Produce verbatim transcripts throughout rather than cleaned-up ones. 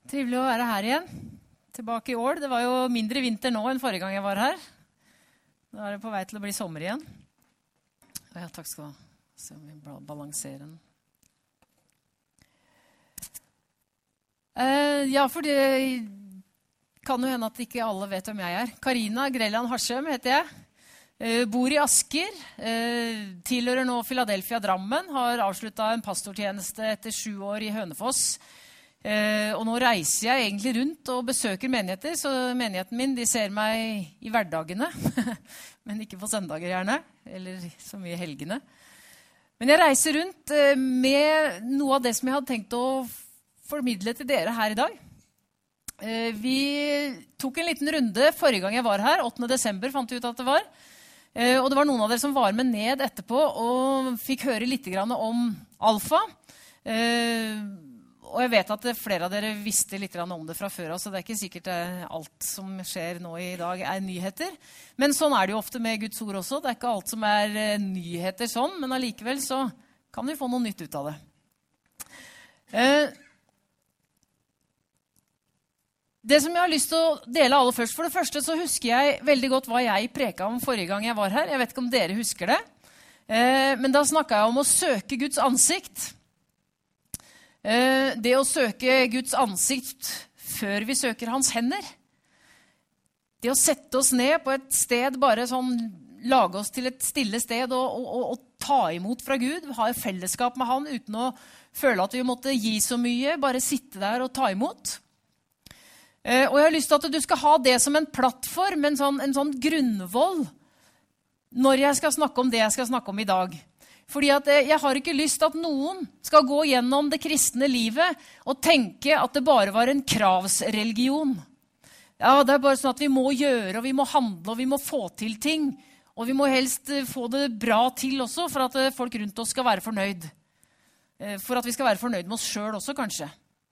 Trivelig å være her igjen. Tilbake i år. Det var jo mindre vinter nå enn forrige gang jeg var her. Nå er det på vei til å bli sommer igjen. Ja, takk skal du ha. Se om vi balanserer den. Uh, ja, for det kan jo hende at ikke alle vet hvem jeg er. Karina Grelland Harsøm heter jeg. Uh, bor i Asker. Uh, tilhører nå Philadelphia Drammen. Har avsluttet en pastortjeneste etter sju år i Hønefoss. Uh, og nå reiser jeg egentlig rundt og besøker menigheter, så menigheten min, de ser meg i hverdagene, men ikke på søndager gjerne, eller så mye helgene. Men jeg reiser rundt uh, med noe av det som jeg hadde tenkt å formidle til dere her i dag. Uh, vi tok en liten runde forrige gang jeg var her, åttende desember fant vi ut at det var, uh, og det var noen av dere som var med ned etterpå og fikk høre litt grann om alfa. Uh, Og jeg vet at flere av dere visste litt om det fra før, så det er ikke sikkert alt som skjer nå i dag er nyheter. Men sånn er det jo ofte med Guds ord også. Det er ikke alt som er nyheter sånn, men allikevel så kan vi få noe nytt ut av det. Det som jeg har lyst til å dele aller først, for det første så husker jeg veldig godt hva jeg preket om forrige gang jeg var her. Jeg vet ikke om dere husker det. Men da snakket jeg om å søke Guds ansikt. Det å søke Guds ansikt før vi søker hans hender. Det å sette oss ned på et sted, bare sånn, lage oss til et stille sted og, og, og, og ta imot fra Gud, ha et fellesskap med han uten å føle at vi måtte gi så mye, bare sitte der og ta imot. Og jeg har lyst til at du skal ha det som en plattform, en sånn, en sånn grunnvoll, når jeg skal snakke om det jeg skal snakke om i dag. Fordi at jeg har ikke lyst til at noen skal gå gjennom det kristne livet og tenke at det bare var en kravsreligion. Ja, det er bare sånn at vi må gjøre, og vi må handle, og vi må få til ting. Og vi må helst få det bra til også, for at folk rundt oss skal være fornøyd. For at vi skal være fornøyd med oss selv også, kanskje.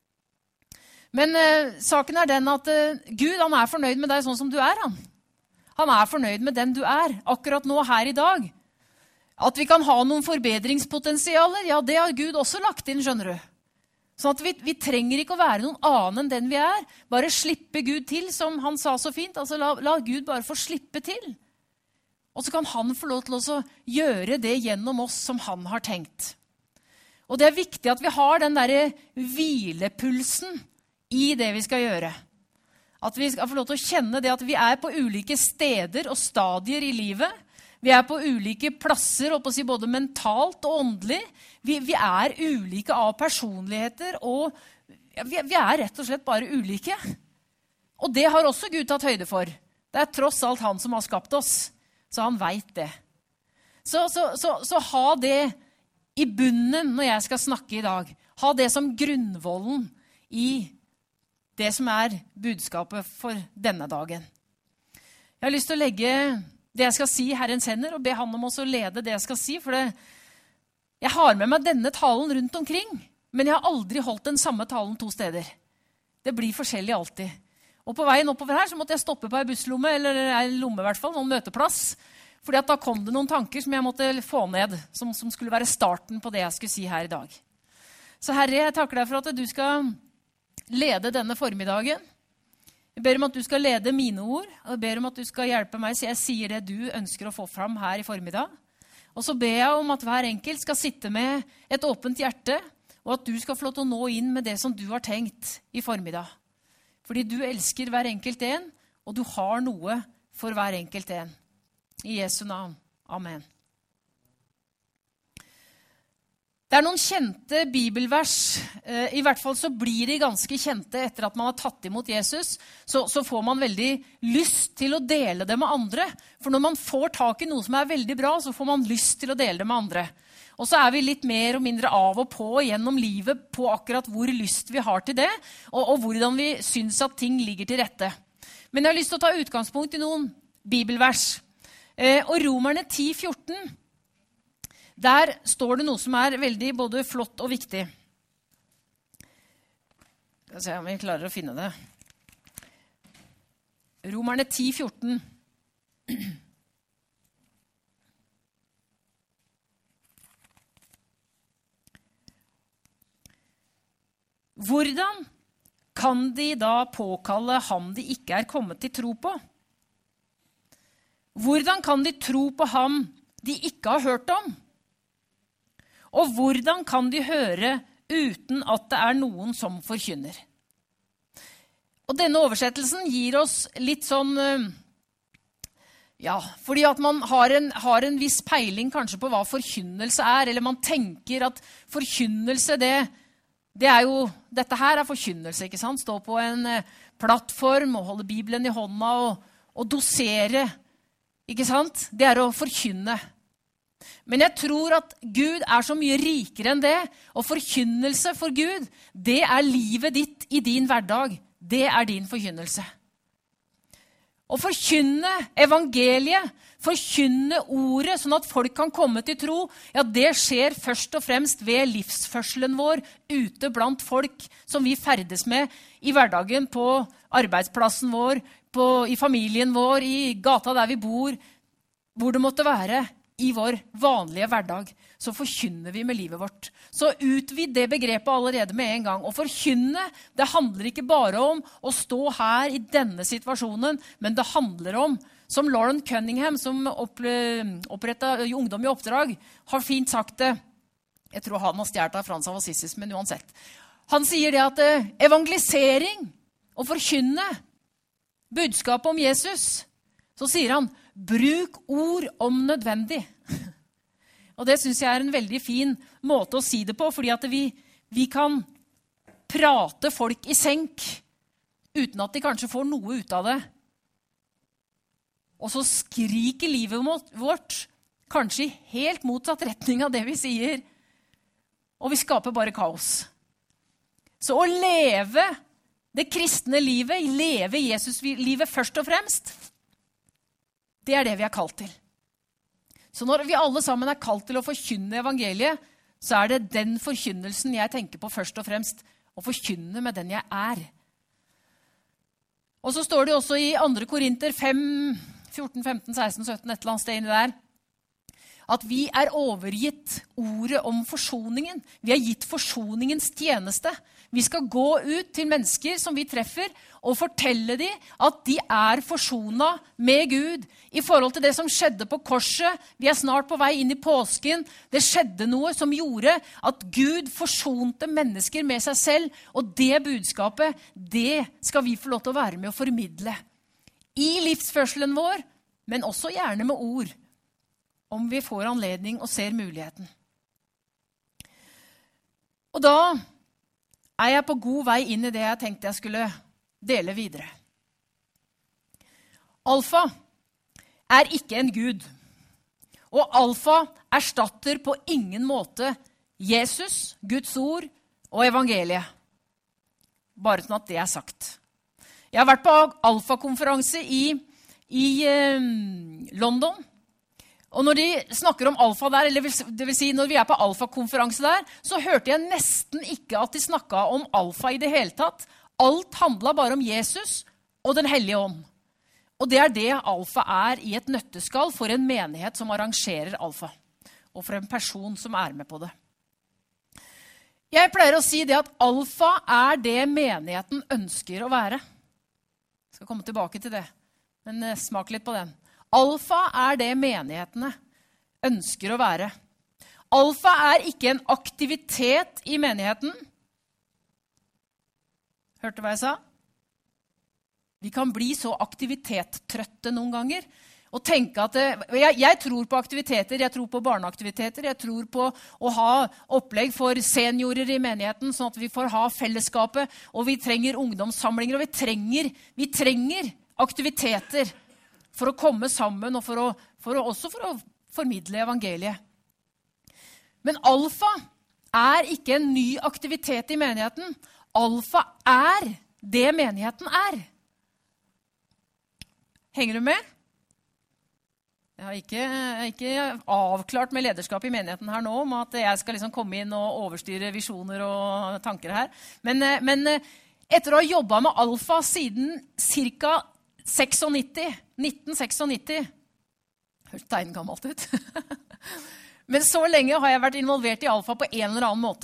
Men eh, saken er den at eh, Gud, han er fornøyd med deg sånn som du er, han. Han er fornøyd med den du er, akkurat nå, her i dag. At vi kan ha noen forbedringspotensialer, ja, det har Gud også lagt inn, skjønner du. Sånn at vi, vi trenger ikke å være noen annen enn den vi er. Bare slippe Gud til, som han sa så fint. Altså, la, la Gud bare få slippe til. Og så kan han få lov til å gjøre det gjennom oss som han har tenkt. Og det er viktig at vi har den der hvilepulsen i det vi skal gjøre. At vi skal få lov til å kjenne det at vi er på ulike steder og stadier i livet. Vi er på ulike plasser, å si, både mentalt og åndelig. Vi, vi er ulike av personligheter, og vi, vi er rett og slett bare ulike. Og det har også Gud tatt høyde for. Det er tross alt han som har skapt oss, så han vet det. Så, så, så, så ha det i bunnen når jeg skal snakke i dag. Ha det som grunnvollen i det som er budskapet for denne dagen. Jeg har lyst til å legge det jeg skal si i Herrens hender, og be han om også å lede det jeg skal si, for det, jeg har med meg denne talen rundt omkring, men jeg har aldri holdt den samme talen to steder. Det blir forskjellig alltid. Og på veien oppover her så måtte jeg stoppe på en busslomme, eller en lomme i hvert fall, noen møteplass, fordi at da kom det noen tanker som jeg måtte få ned, som, som skulle være starten på det jeg skulle si her i dag. Så Herre, jeg takker deg for at du skal lede denne formiddagen. Jeg ber om at du skal lede mine ord, og jeg ber om at du skal hjelpe meg, så jeg sier det du ønsker å få fram her i formiddag. Og så ber jeg om at hver enkelt skal sitte med et åpent hjerte, og at du skal få lov til å nå inn med det som du har tenkt i formiddag. Fordi du elsker hver enkelt en, og du har noe for hver enkelt en. I Jesu navn. Amen. Det er noen kjente bibelvers, i hvert fall så blir de ganske kjente etter at man har tatt imot Jesus, så, så får man veldig lyst til å dele det med andre. For når man får tak i noe som er veldig bra, så får man lyst til å dele det med andre. Og så er vi litt mer og mindre av og på gjennom livet på akkurat hvor lyst vi har til det, og, og hvordan vi syns at ting ligger til rette. Men jeg har lyst til å ta utgangspunkt i noen bibelvers. Eh, og Romerne ti fjorten, der står det noe som er veldig både flott og viktig. Skal vi se om vi klarer å finne det. Romerne ti fjorten. Hvordan kan de da påkalle ham de ikke er kommet til tro på? Hvordan kan de tro på ham de ikke har hørt om? Og hvordan kan de høre uten at det er noen som forkynner? Og denne oversettelsen gir oss litt sånn, ja, fordi at man har en, har en viss peiling kanskje på hva forkynnelse er, eller man tenker at forkynnelse, det, det er jo, dette her er forkynnelse, ikke sant? Stå på en plattform og holde Bibelen i hånda og, og dosere, ikke sant? Det er å forkynne. Men jeg tror at Gud er så mye rikere enn det, og forkynnelse for Gud, det er livet ditt i din hverdag. Det er din forkynnelse. Å forkynne evangeliet, forkynne ordet, sånn at folk kan komme til tro, ja, det skjer først og fremst ved livsførselen vår, ute blant folk som vi ferdes med i hverdagen, på arbeidsplassen vår, på, i familien vår, i gata der vi bor, hvor det måtte være. I vår vanlige hverdag, så forkynner vi med livet vårt. Så utvid det begrepet allerede med en gang. Og forkynne, det handler ikke bare om å stå her i denne situasjonen, men det handler om, som Lauren Cunningham, som opprettet Ungdom i oppdrag, har fint sagt det. Jeg tror han har stjert av Frans av Assisi, men uansett. Han sier det at evangelisering og forkynne budskapet om Jesus, så sier han, bruk ord om nødvendig. Og det synes jeg er en veldig fin måte å si det på, fordi at vi, vi kan prate folk i senk, uten at de kanskje får noe ut av det. Og så skriker livet vårt, kanskje i helt motsatt retning av det vi sier, og vi skaper bare kaos. Så å leve det kristne livet, leve Jesus-livet først og fremst, det er det vi er kalt til. Så når vi alle sammen er kalt til å forkynne evangeliet, så er det den forkynnelsen jeg tenker på først og fremst, å forkynne med den jeg er. Og så står det også i andre Korinter fem, fjorten, femten, seksten, sytten, et eller annet sted inne der, at vi er overgitt ordet om forsoningen. Vi er gitt forsoningens tjeneste. Vi skal gå ut til mennesker som vi treffer og fortelle dem at de er forsonet med Gud i forhold til det som skjedde på korset. Vi er snart på vei inn i påsken. Det skjedde noe som gjorde at Gud forsonte mennesker med seg selv, og det budskapet, det skal vi få lov til å være med å formidle. I livsførselen vår, men også gjerne med ord, om vi får anledning og ser muligheten. Og da er jeg på god vei inn i det jeg tenkte jeg skulle dele videre. Alfa er ikke en Gud, og alfa erstatter på ingen måte Jesus, Guds ord og evangeliet. Bare sånn at det er sagt. Jeg har vært på alfa-konferanse i, i eh, London, og når de snakker om alfa der, eller det vil si når vi er på alfa-konferanse der, så hørte jeg nesten ikke at de snakket om alfa i det hele tatt. Alt handlet bare om Jesus og den hellige ånd. Og det er det alfa er i et nøtteskall for en menighet som arrangerer alfa, og for en person som er med på det. Jeg pleier å si det at alfa er det menigheten ønsker å være. Jeg skal komme tilbake til det, men smak litt på den. Alfa er det menighetene ønsker å være. Alfa er ikke en aktivitet i menigheten. Hørte hva jeg sa? Vi kan bli så aktivitettrøtte noen ganger, og tenke at det, jeg, jeg tror på aktiviteter, jeg tror på barneaktiviteter, jeg tror på å ha opplegg for seniorer i menigheten, sånn at vi får ha fellesskapet, og vi trenger ungdomssamlinger, og vi trenger, vi trenger aktiviteter for å komme sammen, og for å, for å, også for å formidle evangeliet. Men alfa er ikke en ny aktivitet i menigheten. Alfa er det menigheten er. Henger du med? Jeg har ikke, ikke avklart med lederskap i menigheten her nå, om at jeg skal liksom komme inn og overstyre visjoner og tanker her. Men, men etter å ha jobbet med alfa siden cirka nitten nittien, høres tegn gammelt ut. Men så lenge har jeg vært involvert i alfa på en eller annen måte.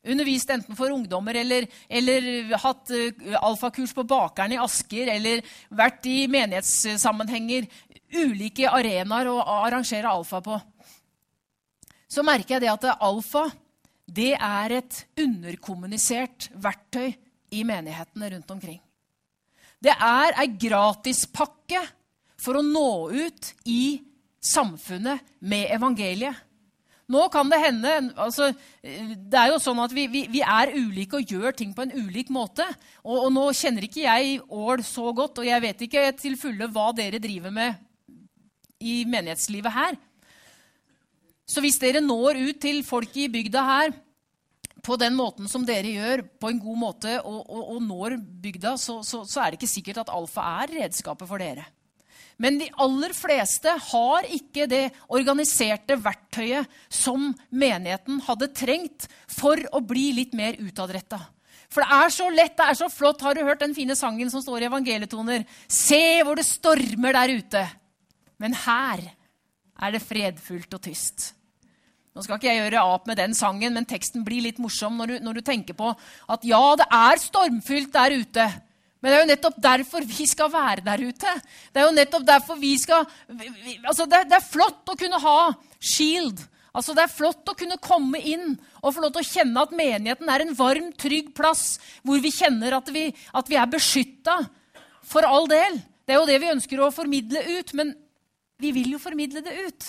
undervist enten for ungdommer, eller, eller hatt uh, alfakurs på bakeren i Asker, eller vært i menighetssammenhenger, ulike arenaer å arrangere alfa på, så merker jeg det at alfa, det er et underkommunisert verktøy i menighetene rundt omkring. Det er en gratispakke for å nå ut i samfunnet med evangeliet. Nå kan det hende, altså, det er jo sånn at vi, vi, vi er ulike og gjør ting på en ulik måte, og, og nå kjenner ikke jeg Ål så godt, og jeg vet ikke til fulle hva dere driver med i menighetslivet her. Så hvis dere når ut til folk i bygda her, på den måten som dere gjør, på en god måte, og, og, og når bygda, så, så, så er det ikke sikkert at alfa er redskapet for dere. Men de aller fleste har ikke det organiserte verktøyet som menigheten hadde trengt for å bli litt mer utadrettet. For det er så lett, det er så flott. Har du hørt den fine sangen som står i evangelietoner? Se hvor det stormer der ute. Men her er det fredfullt og tyst. Nå skal ikke jeg gjøre ap med den sangen, men teksten blir litt morsom når du, når du tenker på at ja, det er stormfullt der ute. Men det er jo nettopp derfor vi skal være der ute. Det er jo nettopp derfor vi skal... Vi, altså det, det er flott å kunne ha shield. Altså det er flott å kunne komme inn og få lov til å kjenne at menigheten er en varm, trygg plass, hvor vi kjenner at vi, at vi er beskyttet for all del. Det er jo det vi ønsker å formidle ut, men vi vil jo formidle det ut.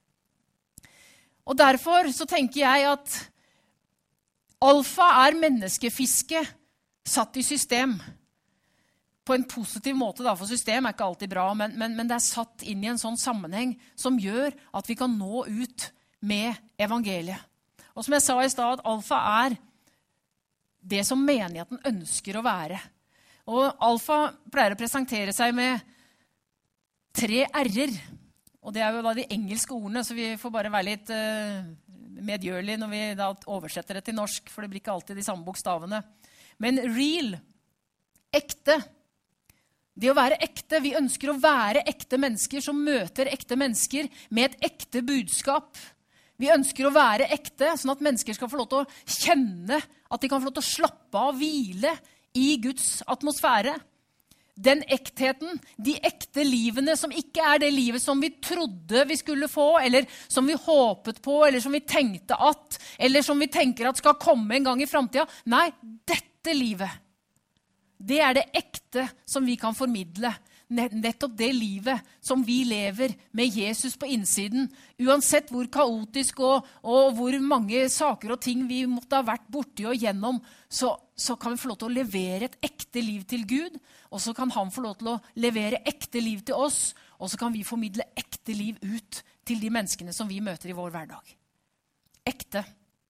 Og derfor så tenker jeg at alfa er menneskefiske satt i system. På en positiv måte, da, for system er ikke alltid bra, men, men, men det er satt inn i en sånn sammenheng som gjør at vi kan nå ut med evangeliet. Og som jeg sa i stad, at alfa er det som menigheten ønsker å være. Og alfa pleier å presentere seg med tre r-er, og det er jo da de engelske ordene, så vi får bare være litt uh, medgjørlige når vi da oversetter det til norsk, for det blir ikke alltid de samme bokstavene. Men real, ekte. Det å være ekte, vi ønsker å være ekte mennesker som møter ekte mennesker med et ekte budskap. Vi ønsker å være ekte, sånn at mennesker skal få lov til å kjenne, at de kan få lov til å slappe av, hvile i Guds atmosfære. Den ektheten, de ekte livene som ikke er det livet som vi trodde vi skulle få, eller som vi håpet på, eller som vi tenkte at, eller som vi tenker at skal komme en gang i fremtiden. Nei, dette livet. Det er det ekte som vi kan formidle. Nettopp det livet som vi lever med Jesus på innsiden. Uansett hvor kaotisk og, og hvor mange saker og ting vi måtte ha vært borti og gjennom, så, så kan vi få lov til å levere et ekte liv til Gud, og så kan han få lov til å levere ekte liv til oss, og så kan vi formidle ekte liv ut til de menneskene som vi møter i vår hverdag. Ekte.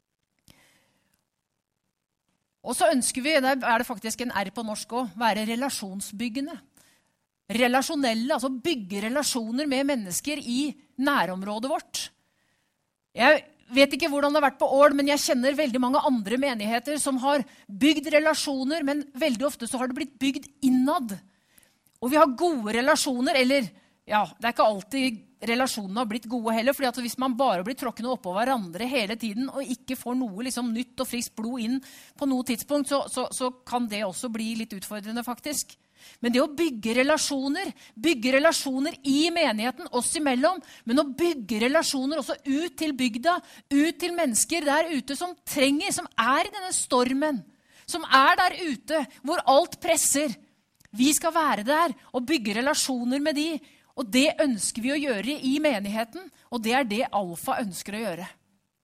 Og så ønsker vi, der er det faktisk en R på norsk også, være relasjonsbyggende. Relasjonelle, altså bygge relasjoner med mennesker i nærområdet vårt. Jeg vet ikke hvordan det har vært på Ål, men jeg kjenner veldig mange andre menigheter som har bygd relasjoner, men veldig ofte så har det blitt bygd innad. Og vi har gode relasjoner, eller ja, det er ikke alltid relasjonene har blitt gode heller, fordi at hvis man bare blir tråkkende oppå hverandre hele tiden, og ikke får noe liksom, nytt og friskt blod inn på noe tidspunkt, så, så, så kan det også bli litt utfordrende faktisk. Men det å bygge relasjoner, bygge relasjoner i menigheten oss imellom, men å bygge relasjoner også ut til bygda, ut til mennesker der ute som trenger, som er i denne stormen, som er der ute hvor alt presser. Vi skal være der og bygge relasjoner med de, og det ønsker vi å gjøre i menigheten, og det er det alfa ønsker å gjøre.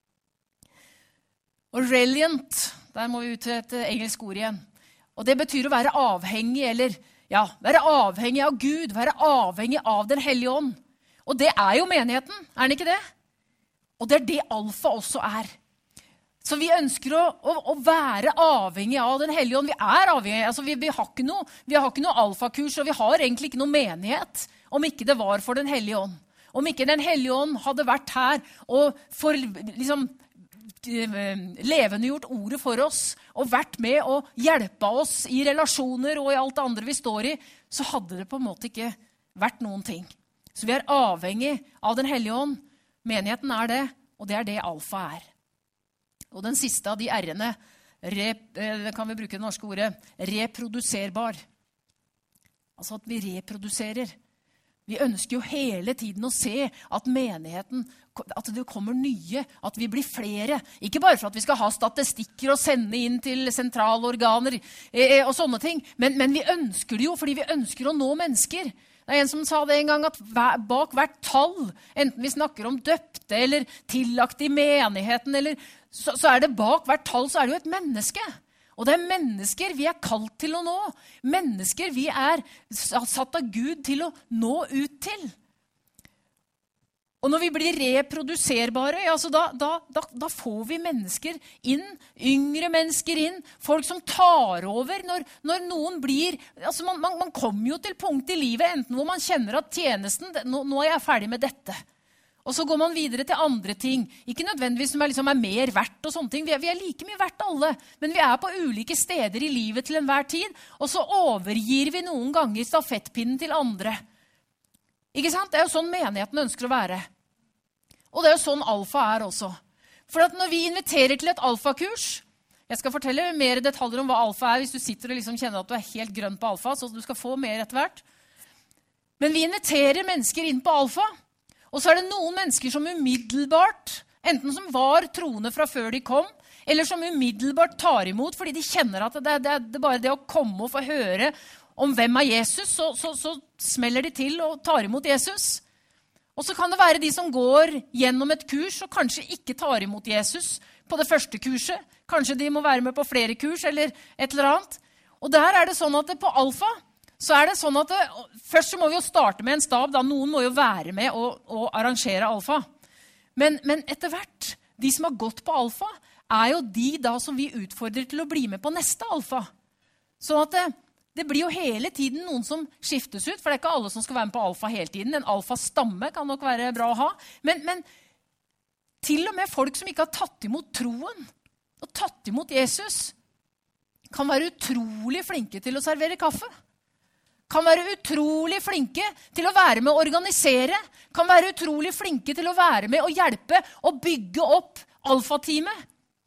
Og reliant, der må vi ut til et engelsk ord igjen. Og det betyr å være avhengig, eller ja, være avhengig av Gud, være avhengig av den hellige ånd. Og det er jo menigheten, er det ikke det? Og det er det alfa også er. Så vi ønsker å, å, å være avhengig av den hellige ånd. Vi er avhengig, altså vi, vi, har ikke noe, vi har ikke noe alfakurs, og vi har egentlig ikke noe menighet, om ikke det var for den hellige ånd. Om ikke den hellige ånd hadde vært her, og for liksom levendegjort ordet for oss, og vært med å hjelpe oss i relasjoner og i alt det andre vi står i, så hadde det på en måte ikke vært noen ting. Så vi er avhengig av den hellige ånd. Menigheten er det, og det er det alfa er. Og den siste av de R-ene, rep, eh, kan vi bruke det norske ordet, reproduserbar. Altså at vi reproduserer. Vi ønsker jo hele tiden å se at menigheten, at det kommer nye, at vi blir flere. Ikke bare for at vi skal ha statistikker og sende inn til sentralorganer eh, og sånne ting, men, men vi ønsker det jo fordi vi ønsker å nå mennesker. Det er en som sa det en gang, at bak hvert tall, enten vi snakker om døpte eller tillagt i menigheten, eller, så, så er det bak hvert tall, så er det jo et menneske. Og det er mennesker vi er kalt til å nå. Mennesker vi er satt av Gud til å nå ut til. Og når vi blir reproduserbare, ja, så da, da, da, da får vi mennesker inn, yngre mennesker inn, folk som tar over når, når noen blir, altså man, man, man kommer jo til punkt i livet, enten hvor man kjenner at tjenesten, nå, nå er jeg ferdig med dette. Og så går man videre til andre ting, ikke nødvendigvis som er, liksom, er mer verdt og sånne ting, vi er, vi er like mye verdt alle, men vi er på ulike steder i livet til enhver tid, og så overgir vi noen ganger stafettpinnen til andre. Ikke sant? Det er jo sånn menigheten ønsker å være. Og det er jo sånn alfa er også. For at når vi inviterer til et alfakurs, jeg skal fortelle mer detaljer om hva alfa er, hvis du sitter og liksom kjenner at du er helt grønn på alfa, så du skal få mer etter hvert. Men vi inviterer mennesker inn på alfa, og så er det noen mennesker som umiddelbart, enten som var troende fra før de kom, eller som umiddelbart tar imot, fordi de kjenner at det, det, det er bare det å komme og få høre om hvem er Jesus, så, så, så smeller de til og tar imot Jesus. Og så kan det være de som går gjennom et kurs og kanskje ikke tar imot Jesus på det første kurset. Kanskje de må være med på flere kurs eller et eller annet. Og der er det sånn at det på alfa, så er det sånn at det, først så må vi jo starte med en stab, da noen må jo være med og, og arrangere alfa. Men, men etter hvert, de som har gått på alfa, er jo de da som vi utfordrer til å bli med på neste alfa. Sånn at det, det blir jo hele tiden noen som skiftes ut, for det er ikke alle som skal være med på alfa hele tiden. En alfa-stamme kan nok være bra å ha. Men, men til og med folk som ikke har tatt imot troen, og tatt imot Jesus, kan være utrolig flinke til å servere kaffe. Kan være utrolig flinke til å være med å organisere. Kan være utrolig flinke til å være med å hjelpe og bygge opp alfa-teamet.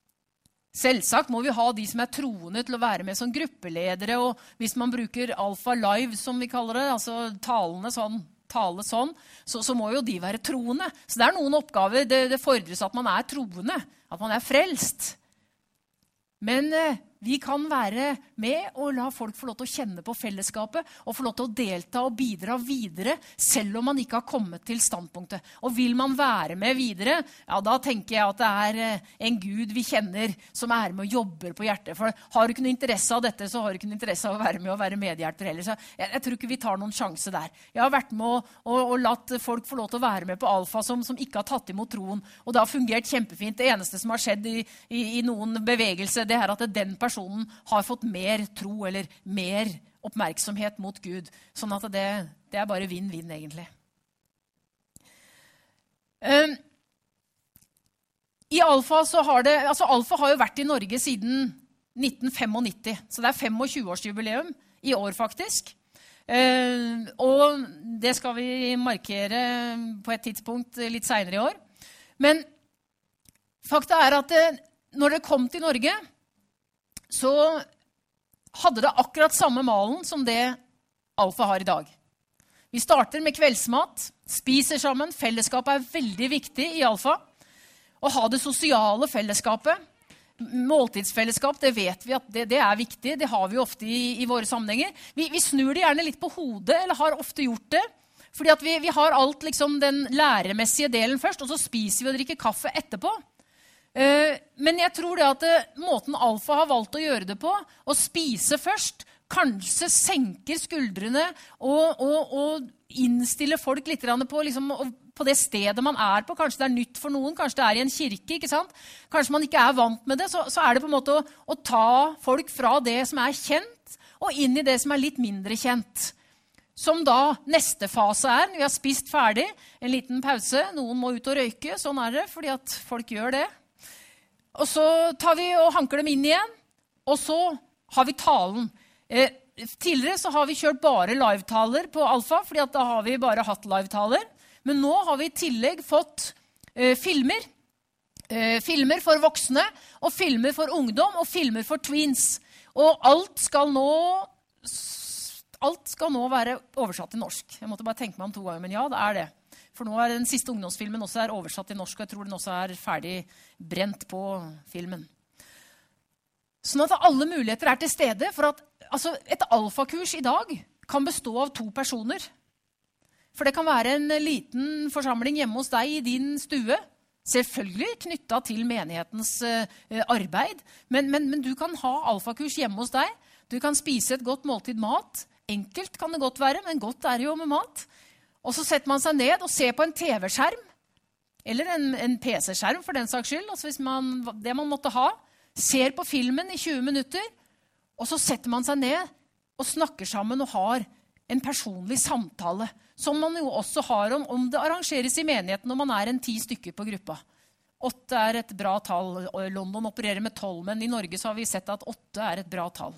Selvsagt må vi ha de som er troende til å være med som gruppeledere, og hvis man bruker alfa live, som vi kaller det, altså talene sånn, tale sånn, så, så må jo de være troende. Så det er noen oppgaver, det, det fordres at man er troende, at man er frelst. Men eh, vi kan være med og la folk få lov til å kjenne på fellesskapet og få lov til å delta og bidra videre, selv om man ikke har kommet til standpunktet. Og vil man være med videre, ja, da tenker jeg at det er en Gud vi kjenner som er med og jobber på hjertet. For har du ikke noe interesse av dette, så har du ikke noe interesse av å være med og være medhjelper heller. Så jeg, jeg tror ikke vi tar noen sjanse der. Jeg har vært med og, og, og latt folk få lov til å være med på alfa som, som ikke har tatt imot troen. Og det har fungert kjempefint. Det eneste som har skjedd i, i, i noen bevegelse, det er at den personen personen har fått mer tro eller mer oppmerksomhet mot Gud. Sånn at det, det er bare vinn-vinn egentlig. Um, I Alfa så har det, altså Alfa har jo vært i Norge siden nitten nittifem, så det er tjuefem-årsjubileum i år faktisk. Uh, og det skal vi markere på et tidspunkt litt senere i år. Men fakta er at det, når det kom til Norge, så hadde det akkurat samme malen som det Alfa har i dag. Vi starter med kveldsmat, spiser sammen, fellesskapet er veldig viktig i Alfa. Å ha det sosiale fellesskapet, måltidsfellesskap, det vet vi at det, det er viktig, det har vi ofte i, i våre sammenhenger. Vi, vi snur det gjerne litt på hodet, eller har ofte gjort det, fordi at vi, vi har alt liksom den læremessige delen først, og så spiser vi og drikker kaffe etterpå. Men jeg tror det at måten Alfa har valgt å gjøre det på, å spise først, kanskje senker skuldrene og, og, og innstiller folk litt på, liksom, på det stedet man er på. Kanskje det er nytt for noen, kanskje det er i en kirke, ikke sant? Kanskje man ikke er vant med det, så, så er det på en måte å, å ta folk fra det som er kjent, og inn i det som er litt mindre kjent. Som da neste fase er, vi har spist ferdig, en liten pause, noen må ut og røyke, sånn er det, fordi at folk gjør det. Og så tar vi og hanker dem inn igjen, og så har vi talen. Eh, tidligere så har vi kjørt bare live-taler på Alfa, fordi at da har vi bare hatt live-taler. Men nå har vi i tillegg fått eh, filmer Eh, filmer for voksne, og filmer for ungdom, og filmer for tweens. Og alt skal nå, alt skal nå være oversatt til norsk. Jeg måtte bare tenke meg om to ganger, men ja, det er det. For nå er den siste ungdomsfilmen også er oversatt til norsk, og jeg tror den også er ferdig brent på filmen. Sånn at alle muligheter er til stede, for at altså, et alfakurs i dag kan bestå av to personer. For det kan være en liten forsamling hjemme hos deg i din stue, selvfølgelig knyttet til menighetens uh, arbeid, men, men, men du kan ha alfakurs hjemme hos deg. Du kan spise et godt måltid mat. Enkelt kan det godt være, men godt er det jo med mat. Og så setter man seg ned og ser på en tv-skjerm, eller en, en P C-skjerm for den saks skyld, altså hvis man, det man måtte ha, ser på filmen i tjue minutter, og så setter man seg ned og snakker sammen og har en personlig samtale, som man jo også har om, om det arrangeres i menigheten når man er en ti stykker på gruppa. Åtte er et bra tall, og London opererer med tolv, men i Norge så har vi sett at åtte er et bra tall.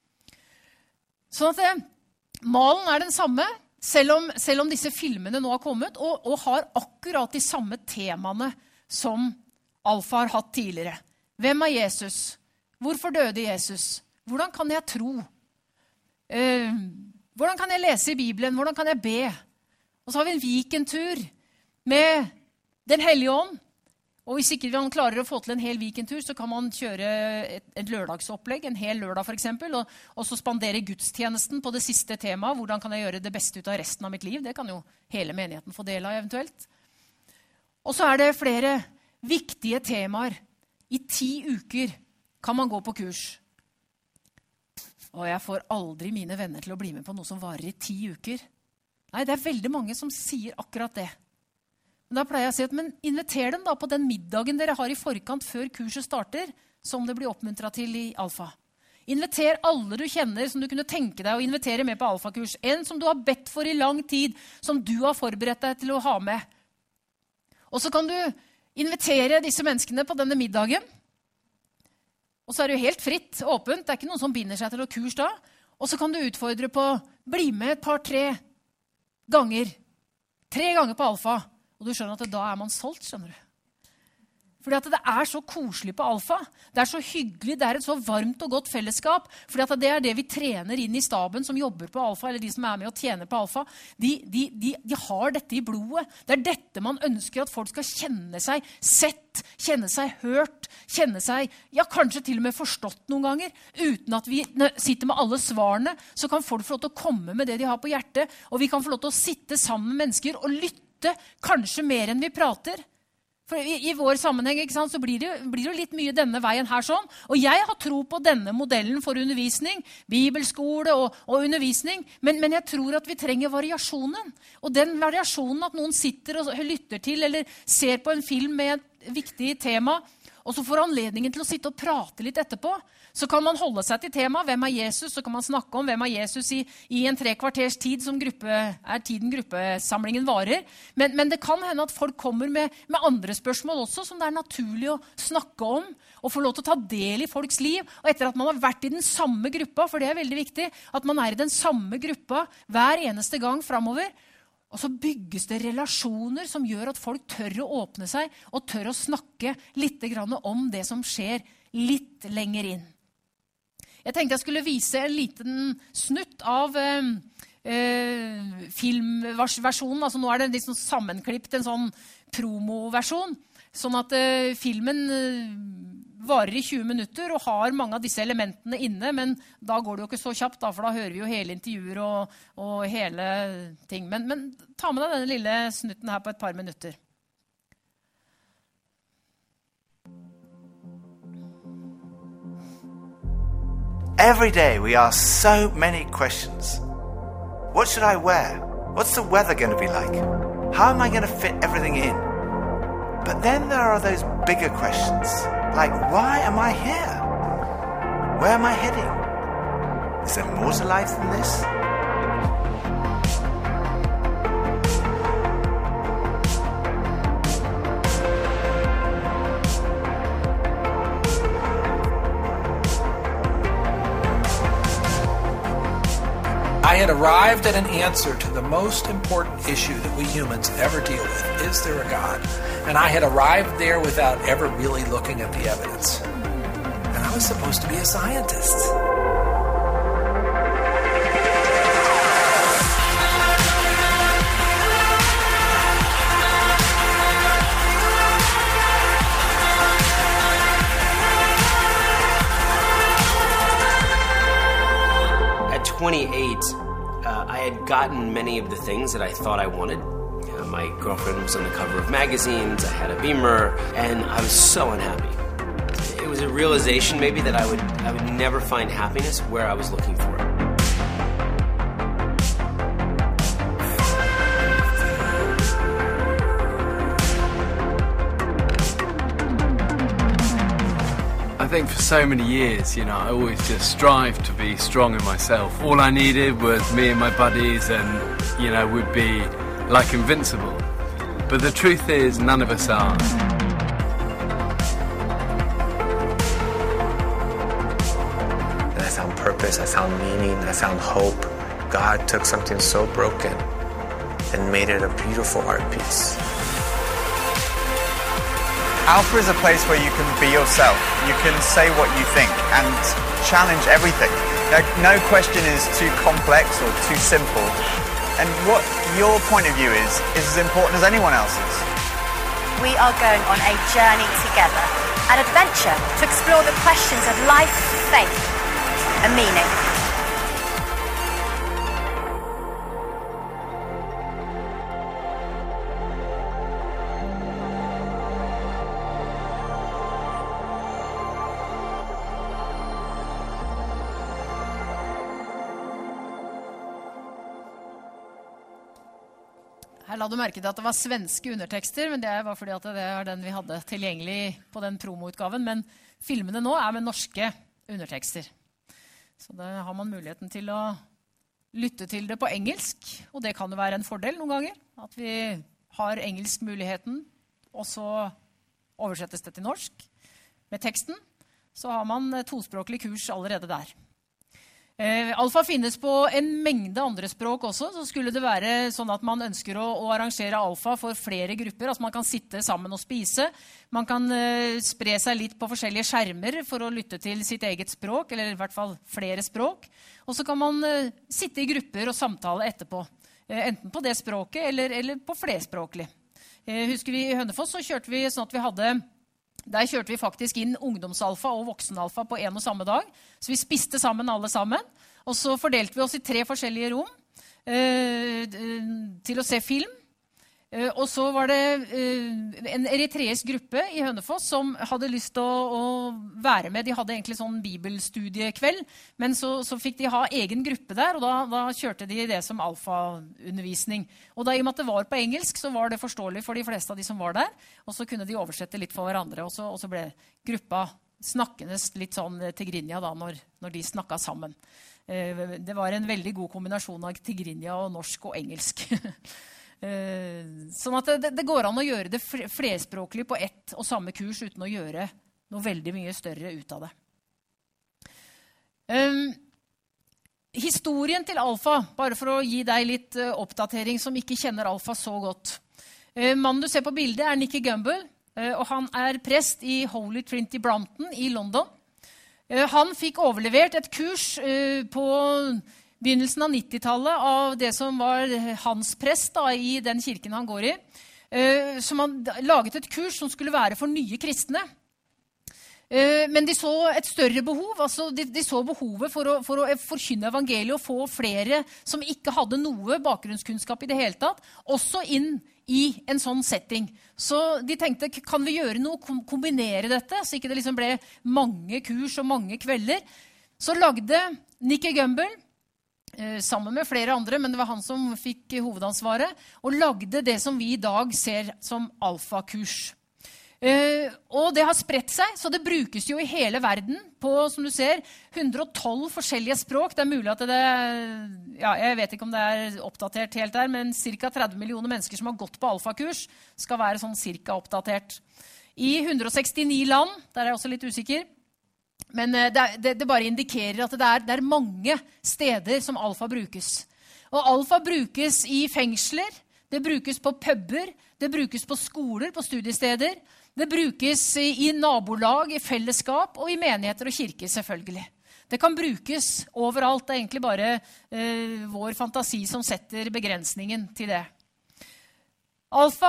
Sånn at det, malen er den samme, selv om, selv om disse filmene nå har kommet, og, og har akkurat de samme temaene som Alfa har hatt tidligere. Hvem er Jesus? Hvorfor døde Jesus? Hvordan kan jeg tro? Eh, hvordan kan jeg lese i Bibelen? Hvordan kan jeg be? Og så har vi en weekendtur med Den hellige ånd. Og hvis ikke man klarer å få til en hel weekendtur, så kan man kjøre et, et lørdagsopplegg, en hel lørdag for eksempel, og, og så spandere gudstjenesten på det siste temaet. Hvordan kan jeg gjøre det beste ut av resten av mitt liv? Det kan jo hele menigheten få del av eventuelt. Og så er det flere viktige temaer. I ti uker kan man gå på kurs. Og jeg får aldri mine venner til å bli med på noe som varer i ti uker. Nei, det er veldig mange som sier akkurat det. Men da pleier jeg å si at, men inviter dem da på den middagen dere har i forkant før kurset starter, som det blir oppmuntret til i Alfa. Inviter alle du kjenner som du kunne tenke deg å invitere med på Alfa-kurs. En som du har bedt for i lang tid, som du har forberedt deg til å ha med. Og så kan du invitere disse menneskene på denne middagen. Og så er det jo helt fritt, åpent. Det er ikke noen som binder seg til å kurs da. Og så kan du utfordre på, bli med et par, tre ganger. Tre ganger på Alfa. Og du skjønner at da er man solgt, skjønner du. Fordi at det er så koselig på Alfa. Det er så hyggelig, det er et så varmt og godt fellesskap. Fordi at det er det vi trener inn i staben som jobber på Alfa, eller de som er med og tjener på Alfa. De, de, de, de har dette i blodet. Det er dette man ønsker at folk skal kjenne seg sett, kjenne seg hørt, kjenne seg, ja kanskje til og med forstått noen ganger. Uten at vi sitter med alle svarene, så kan folk få lov til å komme med det de har på hjertet. Og vi kan få lov til å sitte sammen med mennesker og lytte kanskje mer enn vi prater. For i, i vår sammenheng, ikke sant, så blir det, blir det litt mye denne veien her sånn. Og jeg har tro på denne modellen for undervisning, bibelskole og, og undervisning, men, men jeg tror at vi trenger variasjonen. Og den variasjonen at noen sitter og lytter til eller ser på en film med et viktig tema, og så får anledningen til å sitte og prate litt etterpå, så kan man holde seg til tema, hvem er Jesus, så kan man snakke om hvem er Jesus i, i en tre kvarters tid som gruppe, er tiden gruppesamlingen varer. Men, men det kan hende at folk kommer med, med andre spørsmål også, som det er naturlig å snakke om, og få lov til å ta del i folks liv. Og etter at man har vært i den samme gruppa, for det er veldig viktig, at man er i den samme gruppa hver eneste gang fremover, og så bygges det relasjoner som gjør at folk tør å åpne seg, og tør å snakke litt grann om det som skjer litt lenger inn. Jeg tenkte jeg skulle vise en liten snutt av eh, eh, filmversjonen. Altså nå er det liksom sammenklippet en sånn promoversjon, sånn at eh, filmen eh, varer i tjue minutter og har mange av disse elementene inne, men da går det jo ikke så kjapt, da, for da hører vi jo hele intervjuer og, og hele ting. Men, men ta med deg denne lille snutten her på et par minutter. Every day we ask so many questions. What should I wear? What's the weather going to be like? How am I going to fit everything in? But then there are those bigger questions, like why am I here? Where am I heading? Is there more to life than this? I had arrived at an answer to the most important issue that we humans ever deal with. Is there a God? And I had arrived there without ever really looking at the evidence. And I was supposed to be a scientist. At twenty-eight, uh, I had gotten many of the things that I thought I wanted. Uh, my girlfriend was on the cover of magazines, I had a Beamer, and I was so unhappy. It was a realization maybe that I would, I would never find happiness where I was looking for it. I think for so many years, you know, I always just strived to be strong in myself. All I needed was me and my buddies and, you know, we'd be like invincible. But the truth is, none of us are. And I found purpose, I found meaning, I found hope. God took something so broken and made it a beautiful art piece. Alpha is a place where you can be yourself. You can say what you think and challenge everything. No question is too complex or too simple. And what your point of view is, is as important as anyone else's. We are going on a journey together, an adventure to explore the questions of life, faith, and meaning. Her la du merke til at det var svenske undertekster, men det var fordi at det er den vi hadde tilgjengelig på den promoutgaven. Men filmene nå er med norske undertekster. Så da har man muligheten til å lytte til det på engelsk, og det kan jo være en fordel noen ganger, at vi har engelsk muligheten, og så oversettes det til norsk. Med teksten så har man tospråklig kurs allerede der. Eh, Alfa finnes på en mengde andre språk også, så skulle det være sånn at man ønsker å, å arrangere alfa for flere grupper, altså man kan sitte sammen og spise, man kan eh, spre seg litt på forskjellige skjermer for å lytte til sitt eget språk, eller i hvert fall flere språk, og så kan man eh, sitte i grupper og samtale etterpå, eh, enten på det språket eller, eller på flerspråklig. Eh, husker vi i Hønefoss så kjørte vi sånn at vi hadde Der kjørte vi faktisk inn ungdomsalfa og voksenalfa på en og samme dag. Så vi spiste sammen alle sammen. Og så fordelte vi oss i tre forskjellige rom eh, til å se film. Eh, og så var det eh, en eritreisk gruppe i Hønefoss som hadde lyst til å, å være med. De hadde egentlig sånn bibelstudiekveld, men så, så fikk de ha egen gruppe der, og da, da kjørte de det som alfa-undervisning. Og da i og med at det var på engelsk, så var det forståelig for de fleste av de som var der, og så kunne de oversette litt for hverandre, og så, og så ble gruppa snakkende litt sånn tigrinja da, når, når de snakket sammen. Eh, det var en veldig god kombinasjon av tigrinja og norsk og engelsk. Sånn at det, det går an å gjøre det flerspråklig på ett og samme kurs uten å gjøre noe veldig mye større ut av det. Um, historien til alfa, bare for å gi deg litt uh, oppdatering som ikke kjenner alfa så godt. Uh, mannen du ser på bildet er Nicky Gumbel, uh, og han er prest i Holy Trinity Brampton i London. Uh, han fikk overlevert et kurs uh, på begynnelsen av nittitallet av det som var hans prest da, i den kirken han går i, uh, som han laget et kurs som skulle være for nye kristne. Uh, men de så et større behov, altså de, de så behovet for å, for å forkynne evangeliet og få flere som ikke hadde noe bakgrunnskunnskap i det hele tatt, også inn i en sånn setting. Så de tenkte, kan vi gjøre noe, kombinere dette, så ikke det liksom ble mange kurs og mange kvelder. Så lagde Nicky Gumbel, sammen med flere andre, men det var han som fikk hovedansvaret, og lagde det som vi i dag ser som alfakurs. Uh, og det har spredt seg, så det brukes jo i hele verden på, som du ser, hundre og tolv forskjellige språk. Det er mulig at det, ja, jeg vet ikke om det er oppdatert helt der, men cirka tretti millioner mennesker som har gått på alfakurs skal være sånn cirka oppdatert. I hundre og sekstini land, der er jeg også litt usikker, men det, det, det bare indikerer at det er, det er mange steder som alfa brukes. Og alfa brukes i fengsler, det det brukes på puber, det brukes på skoler, på studiesteder, det brukes i, i nabolag, i fellesskap og i menigheter og kirker selvfølgelig. Det kan brukes overalt, det er egentlig bare eh, vår fantasi som setter begrensningen til det. Alfa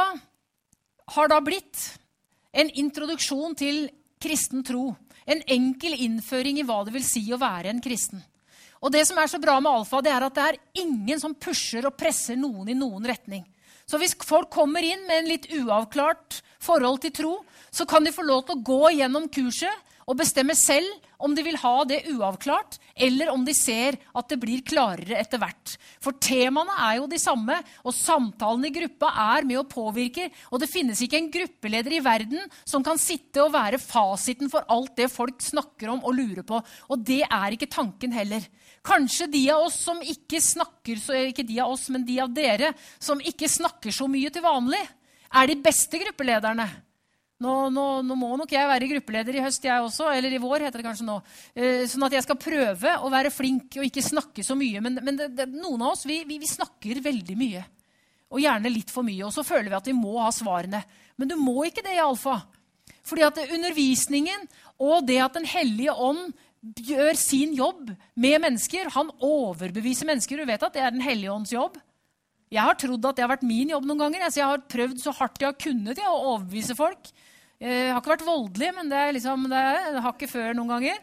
har da blitt en introduksjon til kristen tro, en enkel innføring i hva det vil si å være en kristen. Og det som er så bra med Alfa, det er at det er ingen som pusher og presser noen i noen retning. Så hvis folk kommer inn med en litt uavklart forhold til tro, så kan de få lov til å gå gjennom kurset og bestemme selv om de vil ha det uavklart, eller om de ser at det blir klarere etter hvert. For temaene er jo de samme, og samtalen i gruppa er med å påvirke, og det finnes ikke en gruppeleder i verden som kan sitte og være fasiten for alt det folk snakker om og lurer på. Og det er ikke tanken heller. Kanskje de av oss som ikke snakker, så ikke de av oss, men de av dere som ikke snakker så mye til vanlig, er de beste gruppelederne. Nå, nå, nå må nok jeg være gruppeleder i høst jeg også, eller i vår heter det kanskje nå, eh, sånn at jeg skal prøve å være flink og ikke snakke så mye, men, men det, det, noen av oss, vi, vi, vi snakker veldig mye, og gjerne litt for mye, og så føler vi at vi må ha svarene. Men du må ikke det i Alfa, fordi at undervisningen og det at den hellige ånd gjør sin jobb med mennesker, han overbeviser mennesker, du vet at det er den hellige ånds jobb. Jeg har trodd at det har vært min jobb noen ganger, så jeg har prøvd så hardt jeg har kunnet til å overbevise folk. Jeg har ikke vært voldelig, men det, er liksom, det, er, det har ikke før noen ganger.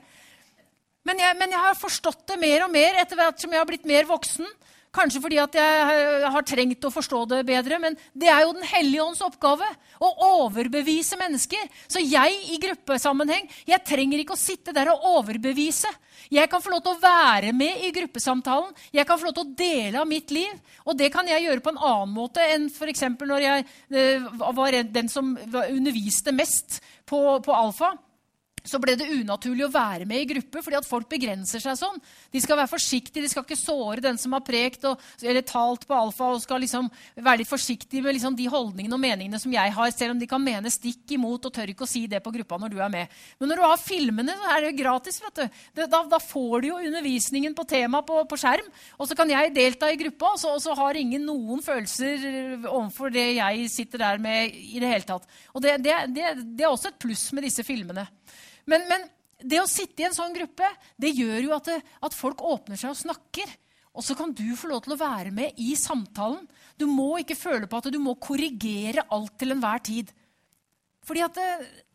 Men jeg, men jeg har forstått det mer og mer etter hvert som jeg har blitt mer voksen. Kanskje fordi at jeg har trengt å forstå det bedre, men det er jo den hellige ånds oppgave å overbevise mennesker. Så jeg i gruppesammenheng, jeg trenger ikke å sitte der og overbevise. Jeg kan få lov til å være med i gruppesamtalen. Jeg kan få lov til å dele av mitt liv. Og det kan jeg gjøre på en annen måte enn for eksempel når jeg eh, var den som underviste mest på, på Alfa. Så ble det unaturlig å være med i gruppe, fordi at folk begrenser seg sånn. De skal være forsiktige, de skal ikke såre den som har prekt og, eller talt på Alfa, og skal liksom være litt forsiktige med liksom de holdningene og meningene som jeg har, selv om de kan mene stikk imot og tør ikke å si det på gruppa når du er med. Men når du har filmene, så er det jo gratis, vet du. Det, da, da får du jo undervisningen på tema på, på skjerm, og så kan jeg delta i gruppa, og så, og så har ingen noen følelser overfor det jeg sitter der med i det hele tatt. Og det, det, det, det er også et pluss med disse filmene. Men, men det å sitte i en sånn gruppe, det gjør jo at, det, at folk åpner seg og snakker. Og så kan du få lov til å være med i samtalen. Du må ikke føle på at du må korrigere alt til enhver tid. Fordi at det,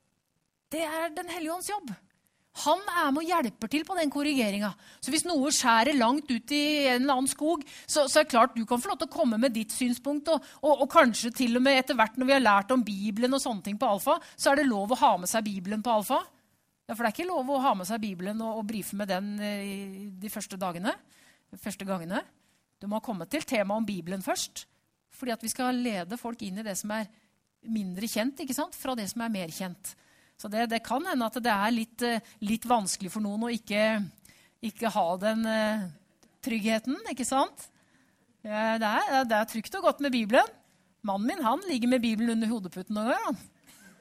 det er den hellige ånds jobb. Han er med og hjelper til på den korrigeringen. Så hvis noe skjærer langt ut i en eller annen skog, så, så er det klart du kan få lov til å komme med ditt synspunkt, og, og, og kanskje til og med etter hvert når vi har lært om Bibelen og sånne ting på Alfa, så er det lov å ha med seg Bibelen på Alfa. Ja, for det er ikke lov å ha med seg Bibelen og, og brife med den i de første dagene, de første gangene. Du må komme til tema om Bibelen først, fordi at vi skal lede folk inn i det som er mindre kjent, ikke sant? Fra det som er mer kjent. Så det, det kan hende at det er litt, litt vanskelig for noen å ikke, ikke ha den uh, tryggheten, ikke sant? Ja, det, er, det er trygt og godt med Bibelen. Mannen min, han ligger med Bibelen under hodeputen noen gang, han.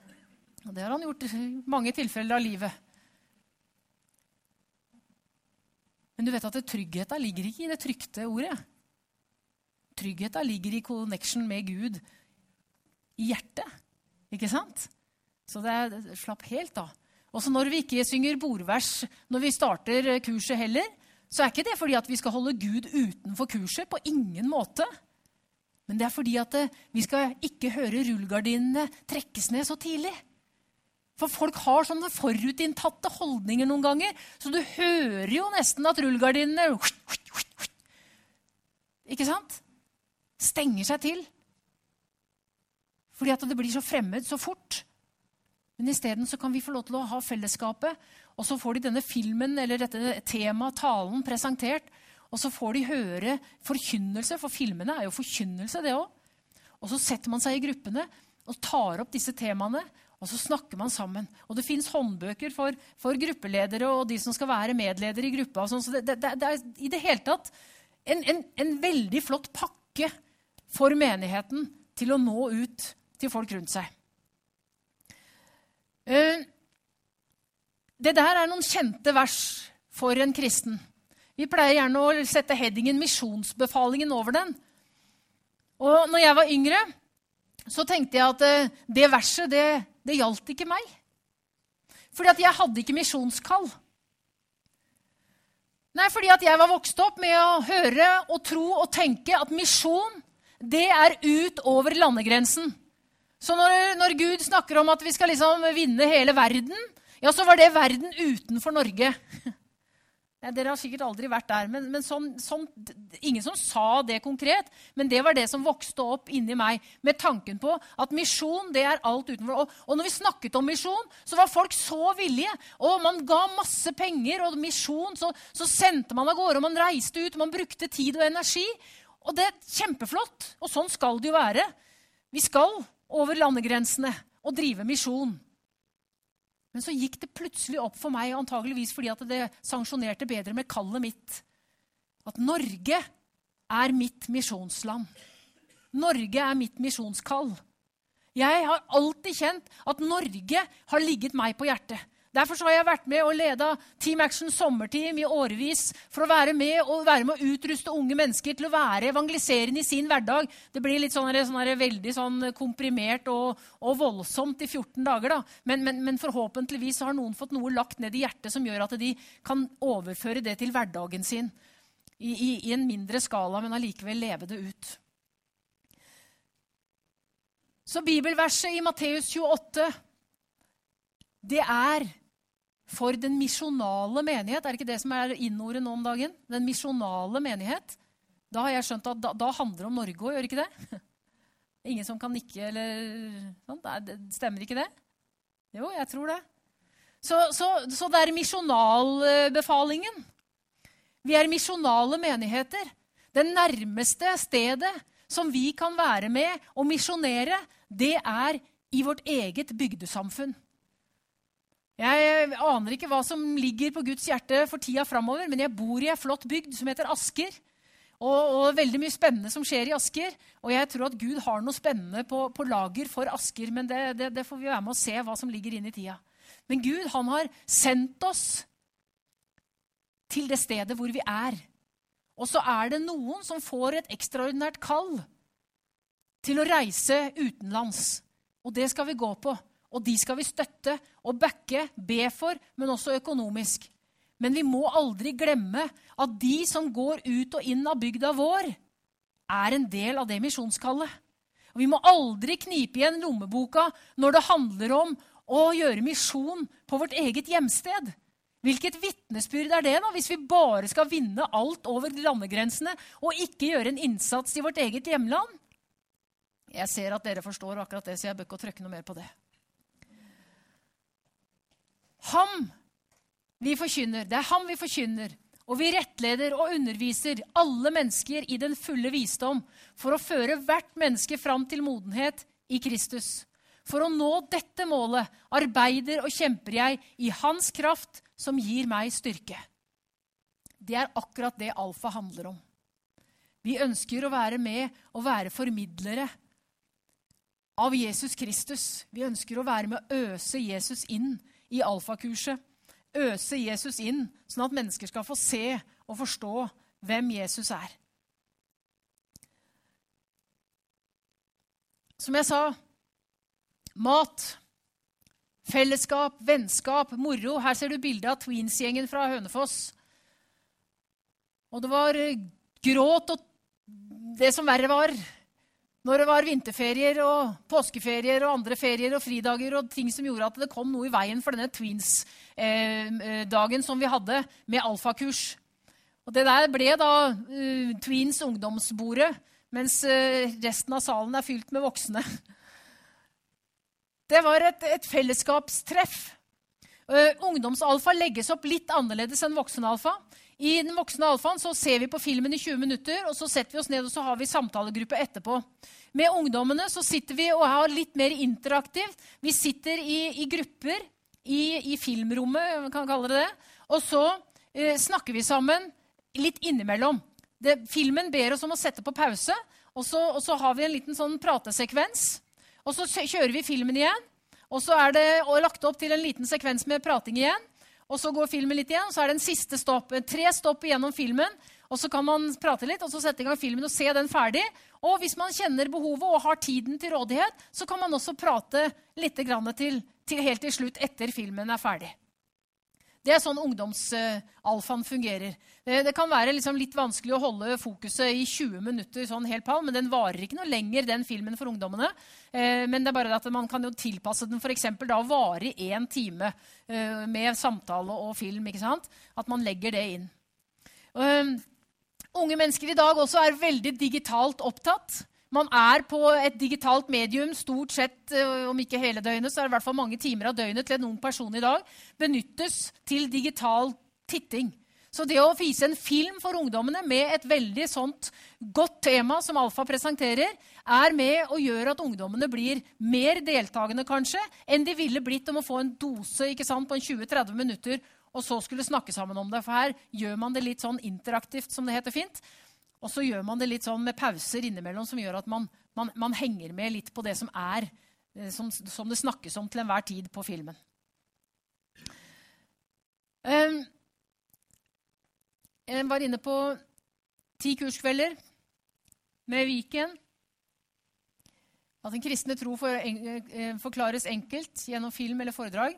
Og det har han gjort i mange tilfeller av livet. Men du vet at tryggheten ligger ikke i det trykte ordet. Tryggheten ligger i connection med Gud i hjertet, ikke sant? Så det er, slapp helt av. Også når vi ikke synger bordvers når vi starter kurset heller, så er ikke det fordi at vi skal holde Gud utenfor kurset, på ingen måte. Men det er fordi at vi skal ikke høre rullegardinene trekkes ned så tidlig. For folk har sånne forutinntatte holdninger noen ganger, så du hører jo nesten at rullegardinene ikke sant? Stenger seg til. Fordi at det blir så fremmed så fort. Men i stedet så kan vi få lov til å ha fellesskapet, og så får de denne filmen eller dette temaet, talen presentert, og så får de høre forkynnelse, for filmene er jo forkynnelse det også. Og så setter man seg i gruppene og tar opp disse temaene, og så snakker man sammen. Og det finnes håndbøker for, for gruppeledere og de som skal være medledere i gruppa. Og sånn. Så det, det, det er i det hele tatt en, en, en veldig flott pakke for menigheten til å nå ut til folk rundt seg. Uh, det der er noen kjente vers for en kristen. Vi pleier gjerne å sette headingen misjonsbefalingen over den. Og når jeg var yngre, så tenkte jeg at eh, det verset, det, det gjaldt ikke meg. Fordi at jeg hadde ikke misjonskall. Nei, fordi at jeg var vokst opp med å høre og tro og tenke at misjon, det er ut over landegrensen. Så når, når Gud snakker om at vi skal liksom vinne hele verden, ja, så var det verden utenfor Norge. Ja, dere har sikkert aldri vært der, men, men sånn, sånn, ingen som sa det konkret, men det var det som vokste opp inni meg, med tanken på at misjon, det er alt utenfor. Og, og når vi snakket om misjon, så var folk så villige, og man ga masse penger, og misjon, så, så sendte man av gårde, og man reiste ut, og man brukte tid og energi, og det er kjempeflott, og sånn skal det jo være. Vi skal over landegrensene og drive misjon. Men så gikk det plutselig opp for meg, antageligvis fordi at det sanksjonerte bedre med kallet mitt, at Norge er mitt misjonsland. Norge er mitt misjonskall. Jeg har alltid kjent at Norge har ligget meg på hjertet. Derfor så har jeg vært med og ledet Team Action sommerteam i årevis for å være med og være med å utruste unge mennesker til å være evangeliserende i sin hverdag. Det blir litt sånn, sånn veldig sånn komprimert og, og voldsomt i fjorten dager. Da. Men, men, men forhåpentligvis har noen fått noe lagt ned i hjertet som gjør at de kan overføre det til hverdagen sin i, i, i en mindre skala, men allikevel leve det ut. Så bibelverset i Matteus tjueåtte, det er for den misjonale menighet. Er det ikke det som er innordet nå om dagen? Den misjonale menighet. Da har jeg skjønt at da, da handler det om Norge også, gjør ikke det? Ingen som kan nikke, eller sånt. Stemmer ikke det? Jo, jeg tror det. Så, så, så det er misjonalbefalingen. Vi er misjonale menigheter. Det nærmeste stedet som vi kan være med og misjonere, det er i vårt eget bygdesamfunn. Jeg aner ikke hva som ligger på Guds hjerte for tida fremover, men jeg bor i en flott bygd som heter Asker, og, og veldig mye spennende som skjer i Asker, og jeg tror at Gud har noe spennende på, på lager for Asker, men det, det, det får vi være med å se hva som ligger inn i tida. Men Gud, han har sendt oss til det stedet hvor vi er, og så er det noen som får et ekstraordinært kall til å reise utenlands, og det skal vi gå på. Og de skal vi støtte og backe, be for, men også økonomisk. Men vi må aldri glemme at de som går ut og inn av bygda vår, er en del av det misjonskallet. Og vi må aldri knipe igjen lommeboka når det handler om å gjøre misjon på vårt eget hjemsted. Hvilket vittnesbyrd er det da, hvis vi bare skal vinne alt over landegrensene og ikke gjøre en innsats i vårt eget hjemland? Jeg ser at dere forstår akkurat det, så jeg bør ikke trykke noe mer på det. Ham vi forkynner, det er ham vi forkynner, og vi rettleder og underviser alle mennesker i den fulle visdom for å føre hvert menneske fram til modenhet i Kristus. For å nå dette målet arbeider og kjemper jeg i hans kraft som gir meg styrke. Det er akkurat det Alfa handler om. Vi ønsker å være med og være formidlere av Jesus Kristus. Vi ønsker å være med å øse Jesus inn i alfakurset, øse Jesus inn, sånn at mennesker skal få se og forstå hvem Jesus er. Som jeg sa, mat, fellesskap, vennskap, moro. Her ser du bildet av Tweens-gjengen fra Hønefoss. Og det var gråt og det som verre var, når det var vinterferier og påskeferier og andre ferier og fridager og ting som gjorde at det kom noe i veien for denne Tweens-dagen eh, som vi hadde med alfakurs. Og det der ble da uh, Tweens ungdomsbordet, mens uh, resten av salen er fylt med voksne. Det var et, et fellesskapstreff. Uh, ungdomsalfa legges opp litt annerledes enn voksenalfa. I den voksne alfaen så ser vi på filmen i tjue minutter, og så setter vi oss ned og så har vi samtalegruppe etterpå. Med ungdommene så sitter vi og har litt mer interaktivt. Vi sitter i, i grupper i, i filmrommet, man kan kalle det det, og så eh, snakker vi sammen litt innimellom. Det, filmen ber oss om å sette på pause, og så, og så har vi en liten sånn pratesekvens, og så kjører vi filmen igjen, og så er det lagt opp til en liten sekvens med prating igjen, og så går filmen litt igjen, og så er det en siste stopp, tre stopp igjennom filmen, og så kan man prate litt, og så sette i gang filmen og se den ferdig. Og hvis man kjenner behovet og har tiden til rådighet, så kan man også prate litt grann til, til helt til slutt etter filmen er ferdig. Det er sånn ungdomsalfaen fungerer. Det, det kan være liksom litt vanskelig å holde fokuset i tjue minutter sånn helt på, men den varer ikke noe lenger, den filmen for ungdommene. Eh, men det er bare at man kan jo tilpasse den for eksempel da å vare i en time eh, med samtale og film, ikke sant? At man legger det inn. Um, unge mennesker i dag også er veldig digitalt opptatt. Man er på et digitalt medium stort sett, om ikke hele døgnet, så er det i hvert fall mange timer av døgnet til en ung person i dag, benyttes til digital titting. Så det å vise en film for ungdommene med et veldig sånt godt tema som Alfa presenterer, er med å gjøre at ungdommene blir mer deltagende kanskje, enn de ville blitt om å få en dose, ikke sant, på en tjue til tretti minutter, og så skulle snakke sammen om det. For her gjør man det litt sånn interaktivt, som det heter fint. Og så gjør man det litt sånn med pauser innimellom, som gjør at man, man, man henger med litt på det som er, som, som det snakkes om til enhver tid på filmen. Um, jeg var inne på ti kurskvelder med Viken. At den kristne tro for, en, forklares enkelt gjennom film eller foredrag.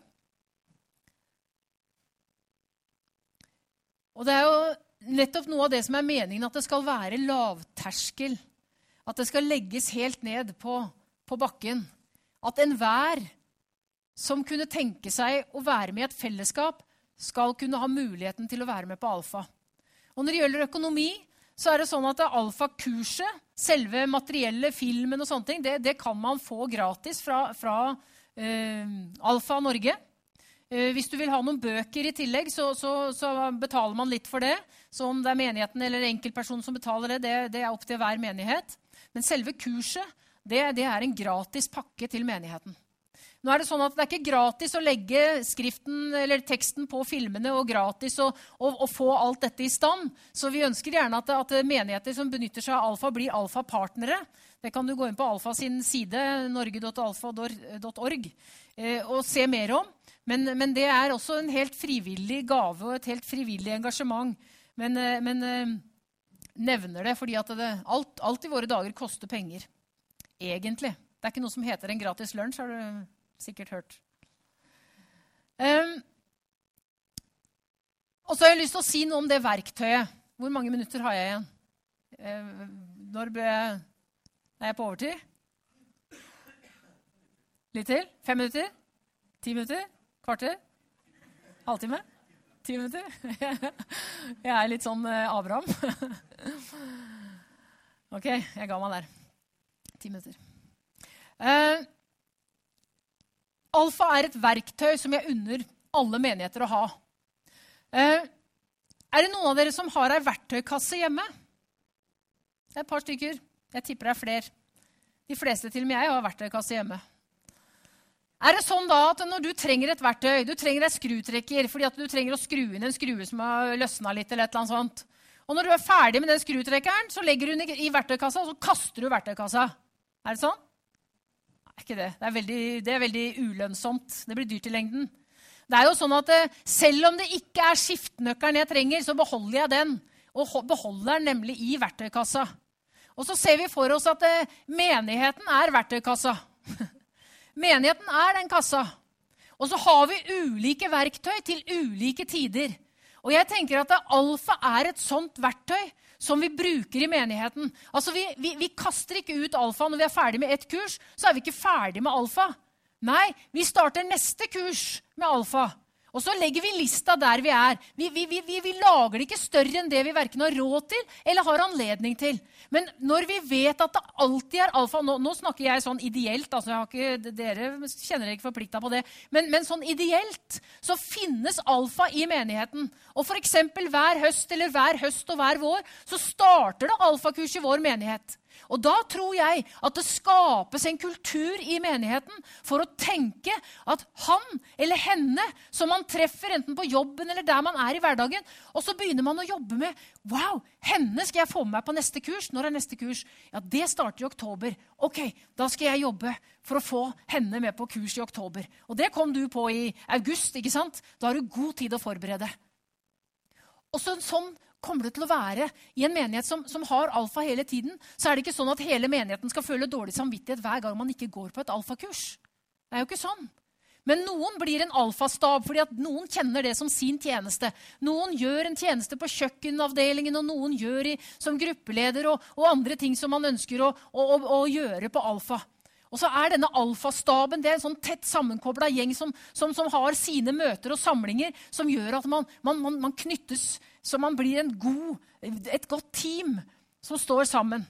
Og det er jo nettopp noe av det som er meningen, at det skal være lavterskel. At det skal legges helt ned på, på bakken. At enhver som kunne tenke seg å være med i et fellesskap, skal kunne ha muligheten til å være med på Alfa. Og når det gjelder økonomi, så er det sånn at det Alfa-kurset, selve materielle filmen og sånne ting, det, det kan man få gratis fra, fra eh, Alfa Norge. Hvis du vil ha noen bøker i tillegg, så, så, så betaler man litt for det. Så om det er menigheten eller enkeltpersonen som betaler det, det, det er opp til hver menighet. Men selve kurset, det, det er en gratis pakke til menigheten. Nå er det sånn at det er ikke gratis å legge skriften eller teksten på filmene og gratis å, å, å få alt dette i stand. Så vi ønsker gjerne at, at menigheter som benytter seg av Alfa blir Alfa-partnere. Det kan du gå inn på Alfa sin side, norge punktum alfa punktum org, og se mer om. Men, men det er også en helt frivillig gave og et helt frivillig engasjement. Men, men nevner det fordi at det, alt, alt i våre dager koster penger. Egentlig. Det er ikke noe som heter en gratis lunsj, har du sikkert hørt. Um, og så har jeg lyst til å si noe om det verktøyet. Hvor mange minutter har jeg igjen? Uh, når ble jeg, er jeg på overtid? Litt til? Fem minutter? Ti minutter? Kvarter? Halvtime? Ti minutter? Jeg er litt sånn uh, Abraham. Ok, jeg ga meg der. Ti minutter. Uh, Alfa er et verktøy som jeg unner alle menigheter å ha. Uh, er det noen av dere som har en verktøykasse hjemme? Det er et par stykker. Jeg tipper det er flere. De fleste til og med jeg har verktøykasse hjemme. Er det sånn da at når du trenger et verktøy, du trenger et skrutrekker, fordi at du trenger å skru inn en skrue som har løsnet litt eller et eller annet sånt. Og når du er ferdig med den skrutrekkeren, så legger du den i verktøykassa, og så kaster du verktøykassa. Er det sånn? Nei, ikke det. Det er veldig, det er veldig ulønnsomt. Det blir dyrt i lengden. Det er jo sånn at selv om det ikke er skiftenøkkelen jeg trenger, så beholder jeg den. Og beholder den nemlig i verktøykassa. Og så ser vi for oss at menigheten er verktøykassa. Menigheten er den kassa. Og så har vi ulike verktøy til ulike tider. Og jeg tenker at Alfa er et sånt verktøy som vi bruker i menigheten. Altså vi, vi, vi kaster ikke ut Alfa når vi er ferdig med et kurs, så er vi ikke ferdig med Alfa. Nei, vi starter neste kurs med Alfa. Og så legger vi lista der vi er. Vi, vi, vi, vi, vi lager det ikke større enn det vi hverken har råd til eller har anledning til. Men når vi vet at det alltid er Alfa, nå, nå snakker jeg sånn ideelt, altså jeg har ikke, dere kjenner dere ikke forpliktet på det, men, men sånn ideelt så finnes Alfa i menigheten. Og for eksempel hver høst eller hver høst og hver vår så starter det Alfa-kurs i vår menighet. Og da tror jeg at det skapes en kultur i menigheten for å tenke at han eller henne som man treffer enten på jobben eller der man er i hverdagen, og så begynner man å jobbe med, wow, henne skal jeg få med meg på neste kurs. Når er neste kurs? Ja, det starter i oktober. Ok, da skal jeg jobbe for å få henne med på kurs i oktober. Og det kom du på i august, ikke sant? Da har du god tid å forberede. Og så, sånn kommer det til å være i en menighet som, som har alfa hele tiden, så er det ikke sånn at hele menigheten skal føle dårlig samvittighet hver gang man ikke går på et alfakurs. Det er jo ikke sånn. Men noen blir en alfastab fordi at noen kjenner det som sin tjeneste. Noen gjør en tjeneste på kjøkkenavdelingen, og noen gjør i, som gruppeleder og, og andre ting som man ønsker å, å, å, å gjøre på alfa. Og så er denne alfastaben, det er en sånn tett sammenkoblet gjeng som, som, som har sine møter og samlinger, som gjør at man, man, man, man knyttes, så man blir en god, et godt team som står sammen.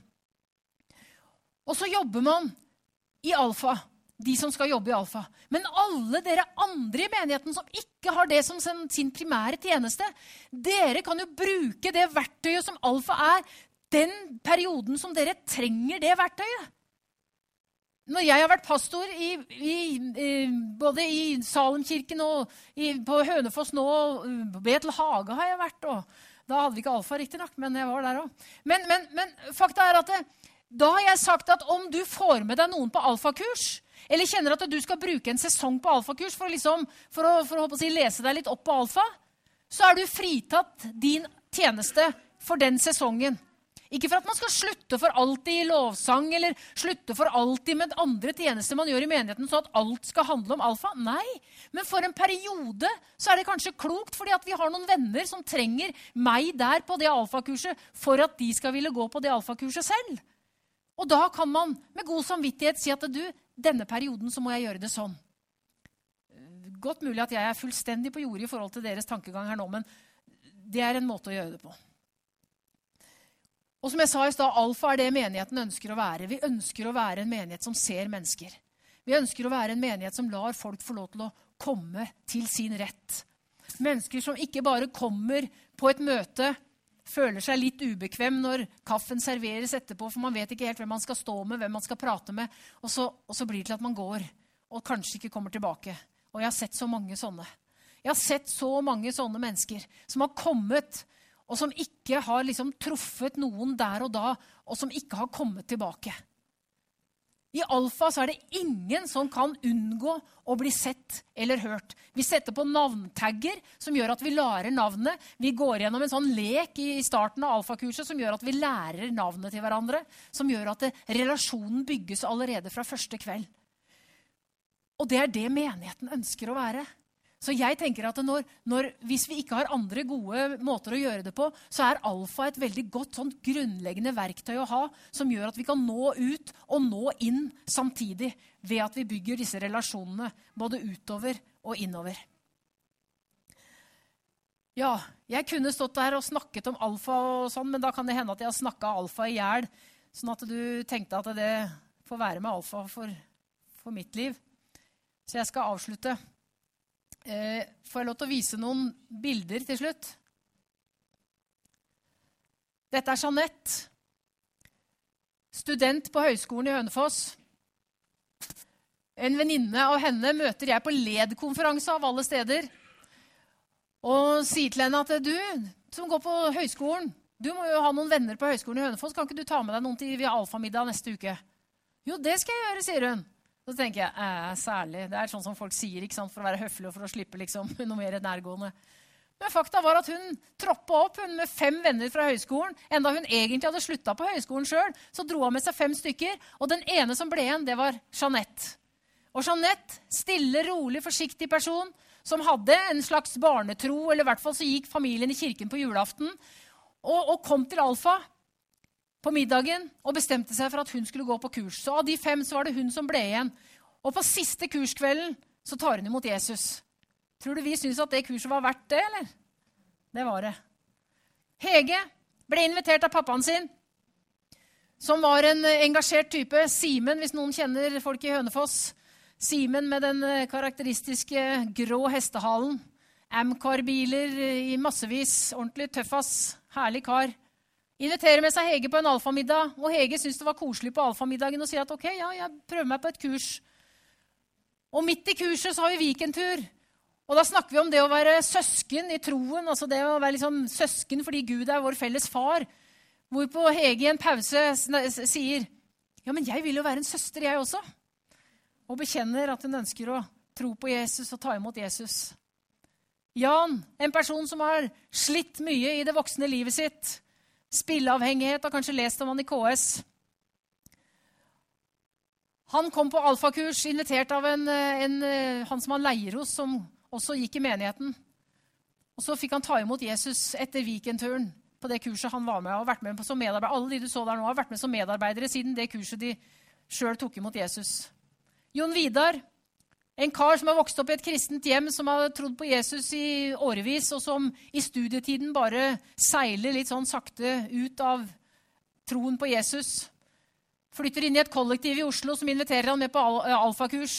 Og så jobber man i alfa, de som skal jobbe i alfa. Men alle dere andre i menigheten som ikke har det som sin primære tjeneste, dere kan jo bruke det verktøyet som alfa er, den perioden som dere trenger det verktøyet. Når jeg har vært pastor i, i, i, både i Salemkirken og i, på Hønefoss nå, og Betel Hage har jeg vært, og da hadde vi ikke alfa riktig nok, men jeg var der også. Men, men, men fakta er at det, da har jeg sagt at om du får med deg noen på alfakurs, eller kjenner at du skal bruke en sesong på alfakurs for, liksom, for, å, for å, å si, lese deg litt opp på alfa, så er du fritatt din tjeneste for den sesongen. Ikke for at man skal slutte for alltid i lovsang, eller slutte for alltid med andre tjenester man gjør i menigheten, så at alt skal handle om alfa. Nei, men for en periode så er det kanskje klokt, fordi at vi har noen venner som trenger meg der på det alfakurset, for at de skal ville gå på det alfakurset selv. Og da kan man med god samvittighet si at du, denne perioden så må jeg gjøre det sånn. Godt mulig at jeg er fullstendig på jordet i forhold til deres tankegang her nå, men det er en måte å gjøre det på. Og som jeg sa i stad, alfa er det menigheten ønsker å være. Vi ønsker å være en menighet som ser mennesker. Vi ønsker å være en menighet som lar folk få lov til å komme til sin rett. Mennesker som ikke bare kommer på et møte, føler seg litt ubekvem når kaffen serveres etterpå, for man vet ikke helt hvem man skal stå med, hvem man skal prate med, og så, og så blir det til at man går, og kanskje ikke kommer tilbake. Og jeg har sett så mange sånne. Jeg har sett så mange sånne mennesker som har kommet, og som ikke har liksom truffet noen der og da, og som ikke har kommet tilbake. I alfa så er det ingen som kan unngå å bli sett eller hørt. Vi setter på navntagger som gjør at vi lærer navnet. Vi går gjennom en sånn lek i starten av alfakurset som gjør at vi lærer navnet til hverandre, som gjør at det, relasjonen bygges allerede fra første kveld. Og det er det menigheten ønsker å være. Så jeg tenker at når, når, hvis vi ikke har andre gode måter å gjøre det på, så er alfa et veldig godt sånn grunnleggende verktøy å ha, som gjør at vi kan nå ut og nå inn samtidig ved at vi bygger disse relasjonene både utover og innover. Ja, jeg kunne stått der og snakket om alfa og sånn, men da kan det hende at jeg har snakket alfa i hjel, sånn at du tenkte at det får være med alfa for, for mitt liv. Så jeg skal avslutte. Eh, får jeg lov til å vise noen bilder til slutt? Dette er Jeanette, student på Høgskolen i Hønefoss. En venninne av henne møter jeg på L E D-konferanse av alle steder, og sier til henne at du, som går på høyskolen, du må jo ha noen venner på Høgskolen i Hønefoss, kan ikke du ta med deg noen til alfamiddag neste uke? Jo, det skal jeg gjøre, sier hun. Så tenker jeg, eh, særlig, det er sånn som folk sier, ikke sant, for å være høflig og for å slippe liksom, noe mer nærgående. Men fakta var at hun troppet opp hun med fem venner fra høyskolen, enda hun egentlig hadde sluttet på høyskolen selv, så dro hun med seg fem stykker, og den ene som ble igjen, det var Jeanette. Og Jeanette, stille, rolig, forsiktig person, som hadde en slags barnetro, eller i hvert fall så gikk familien i kirken på julaften, og, og kom til alfa på middagen og bestemte seg for at hun skulle gå på kurs. Så av de fem så var det hun som ble igjen. Og på siste kurskvelden så tar hun imot Jesus. Tror du vi synes at det kurset var verdt det, eller? Det var det. Hege ble invitert av pappaen sin, som var en engasjert type. Simen, hvis noen kjenner folk i Hønefoss. Simen med den karakteristiske grå hestehalen. Amcar-biler i massevis. Ordentlig tøffas. Herlig kar. inviterer med seg Hege på en alfamiddag, og Hege synes det var koselig på alfamiddagen og sier at ok, ja, jeg prøver meg på et kurs. Og midt i kurset så har vi weekendtur, og da snakker vi om det å være søsken i troen, altså det å være liksom søsken fordi Gud er vår felles far, hvorpå Hege i en pause sier, ja, men jeg vil jo være en søster jeg også, og bekjenner at hun ønsker å tro på Jesus og ta imot Jesus. Jan, en person som har slitt mye i det voksne livet sitt, spilleavhengighet, har kanskje lest om han i K S. Han kom på alfakurs, invitert av en, en, han som han leier hos, som også gikk i menigheten. Og så fikk han ta imot Jesus etter weekendturen på det kurset han var med og vært med på som medarbeider. Alle de du så der nå har vært med som medarbeidere siden det kurset de selv tok imot Jesus. Jon Vidar, en kar som har vokst opp i et kristent hjem, som har trodd på Jesus i årevis, og som i studietiden bare seiler litt sånn sakte ut av troen på Jesus. Flytter inn i et kollektiv i Oslo som inviterer han med på al- alfakurs.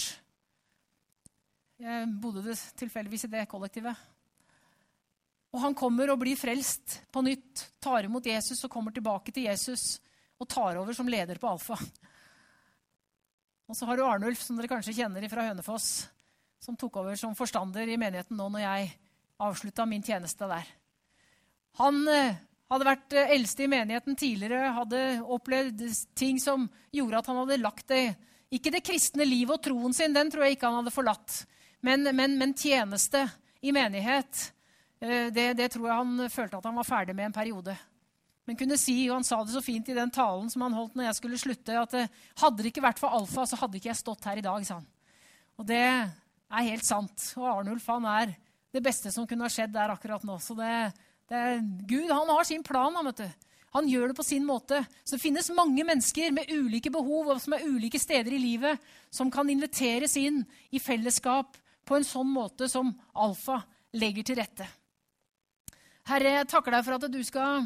Jeg bodde det tilfeldigvis i det kollektivet. Og han kommer og blir frelst på nytt, tar imot Jesus og kommer tilbake til Jesus og tar over som leder på Alfa. Og så har du Arnulf, som dere kanskje kjenner fra Hønefoss, som tok over som forstander i menigheten nå når jeg avsluttet min tjeneste der. Han eh, hadde vært eh, eldste i menigheten tidligere, hadde opplevd ting som gjorde at han hadde lagt det, ikke det kristne livet og troen sin, den tror jeg ikke han hadde forlatt, men, men, men tjeneste i menighet, eh, det, det tror jeg han følte at han var ferdig med en periode. Men kunne si, og han sa det så fint i den talen som han holdt når jeg skulle slutte, at hadde det ikke vært for Alfa, så hadde ikke jeg stått her i dag, sa han. Og det er helt sant. Og Arnulf, han er det beste som kunne ha skjedd der akkurat nå. Så det, det Gud, han har sin plan, han, vet du. Han gjør det på sin måte. Så det finnes mange mennesker med ulike behov, og som er ulike steder i livet, som kan inviteres inn i fellesskap på en sånn måte som Alfa legger til rette. Herre, jeg takker deg for at du skal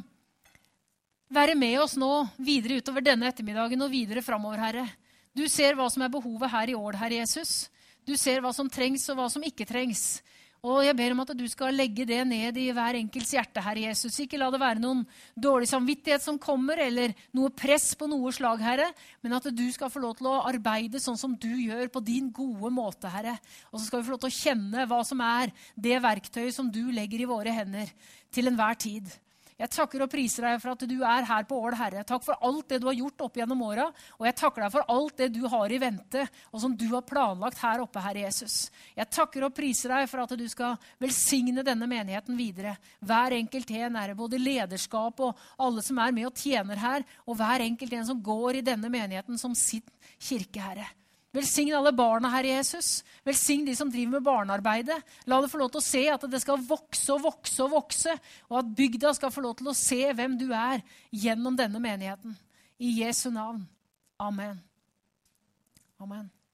være med oss nå, videre utover denne ettermiddagen og videre fremover, Herre. Du ser hva som er behovet her i år, Herre Jesus. Du ser hva som trengs og hva som ikke trengs. Og jeg ber om at du skal legge det ned i hver enkelts hjerte, Herre Jesus. Ikke la det være noen dårlig samvittighet som kommer, eller noe press på noe slag, Herre, men at du skal få lov til å arbeide sånn som du gjør på din gode måte, Herre. Og så skal vi få lov til å kjenne hva som er det verktøy som du legger i våre hender til enhver tid. Jeg takker og priser deg for at du er her på Ål, Herre. Takk for alt det du har gjort opp gjennom åra, og jeg takker deg for alt det du har i vente, og som du har planlagt her oppe, Herre Jesus. Jeg takker og priser deg for at du skal velsigne denne menigheten videre. Hver enkelt en, Herre, både lederskap og alle som er med og tjener her, og hver enkelt en som går i denne menigheten som sitt kirke, Herre. Velsign alle barna, Herre Jesus. Velsign de som driver med barnearbeidet. La det få lov til å se at det skal vokse og vokse og vokse, og at bygda skal få lov til å se hvem du er gjennom denne menigheten. I Jesu navn. Amen. Amen.